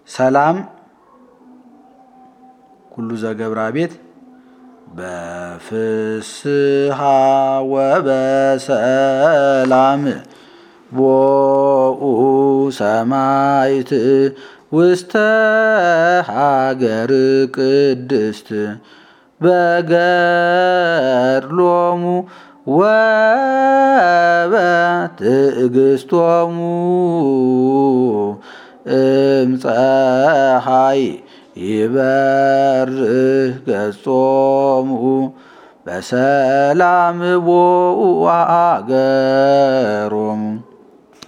ሰላም ኩሉ ዘገብራ ቤት በፍስሃ ወበሰላም ቦኡ ሰማይት ውስተ ሀገር ቅድስት በገድሎሙ ወበትዕግስቶሙ እምፀሐይ ይበርህ ገጾሙ በሰላም ቦኡ አገሮሙ